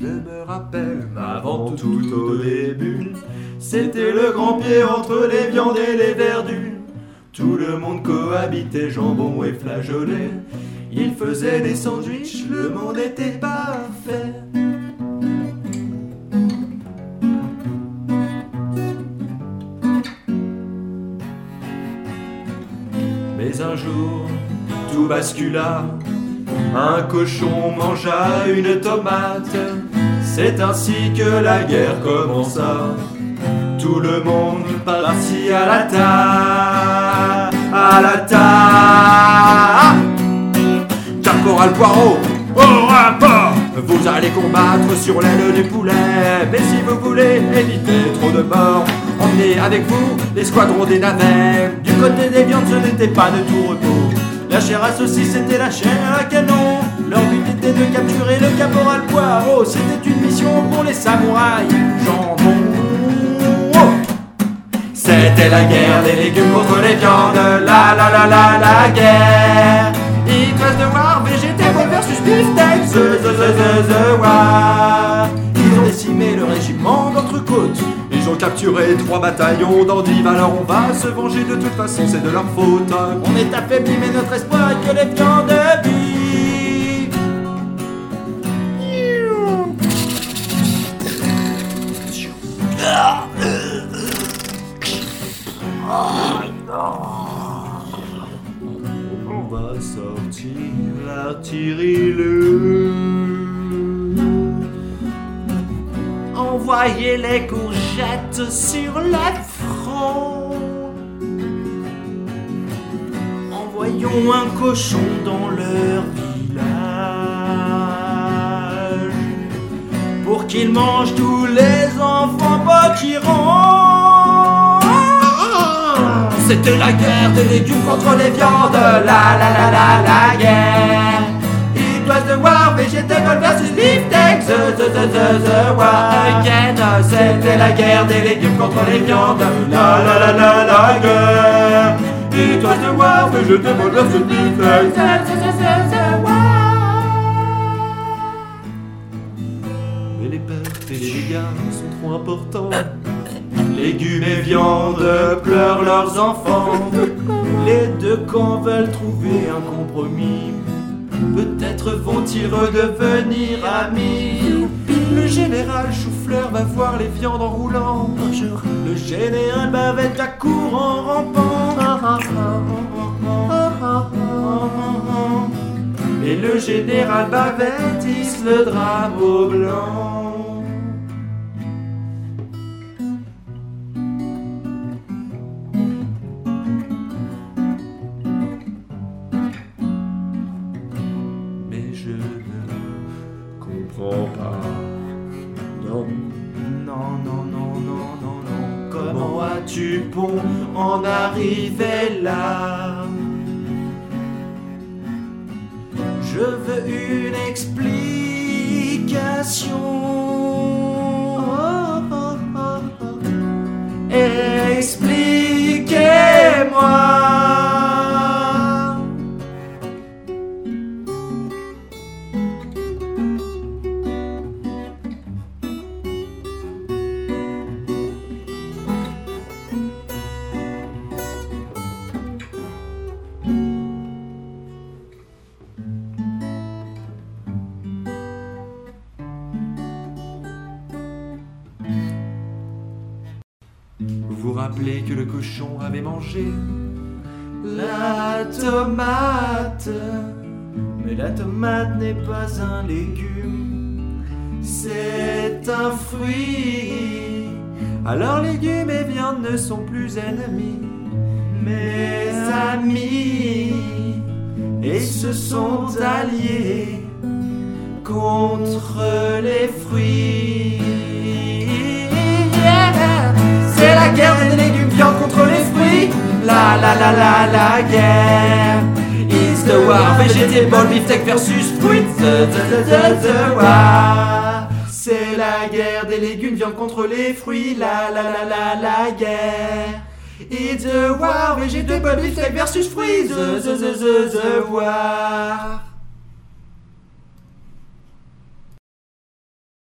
Je me rappelle, avant tout au début, c'était le grand pied entre les viandes et les verdures. Tout le monde cohabitait, jambon et flageolet. Ils faisaient des sandwichs, le monde était parfait. Mais un jour, tout bascula. Un cochon mangea une tomate. C'est ainsi que la guerre commença. Tout le monde partit à la table. À la table. Caporal Poirot, au rapport. Vous allez combattre sur l'aile du poulet. Mais si vous voulez éviter trop de morts, emmenez avec vous les squadrons des navets. Du côté des viandes, ce n'était pas de tout repos. La chair à saucisse, c'était la chair à canon. Leur but était de capturer le caporal Poirot. C'était une mission pour les samouraïs. Jambon. C'était la guerre des légumes contre les viandes. La guerre. It was the war, vegetable versus beefsteak. The war. Ils ont décimé le régiment d'Entrecôte. Ils ont capturé 3 bataillons d'endives. Alors on va se venger, de toute façon c'est de leur faute. On est affaibli mais notre espoir est que les viandes vivent. On va sortir l'artillerie. Envoyez les courgettes sur le front. Envoyons un cochon dans leur village pour qu'il mange tous les enfants potirons. C'était la guerre des légumes contre les viandes. La guerre. It was the war, vegetable versus beefsteak. The war again. C'était la guerre des légumes contre les viandes. La guerre. It was the war, vegetable versus beefsteak. The war. Mais les pertes et les dégâts sont trop importants. Légumes et viande pleurent leurs enfants. Les deux camps veulent trouver un compromis. Peut-être vont-ils redevenir amis. Le général Choufleur va voir les viandes en roulant. Le général Bavette accourt en rampant. Et le général Bavette hisse le drapeau blanc. Je ne comprends pas. Non. Comment as-tu pu en arriver là? Je veux une explication. Expliquez-moi. Vous vous rappelez que le cochon avait mangé la tomate. Mais la tomate n'est pas un légume, c'est un fruit. Alors légumes et viande ne sont plus ennemis, mais amis. Et se sont alliés contre les fruits. C'est la guerre des légumes, viande contre les fruits. La guerre. It's the war, vegetable, beefsteak versus fruits. The war. C'est la guerre des légumes, viande contre les fruits. La guerre. It's the war, vegetable, beefsteak versus fruits. The war.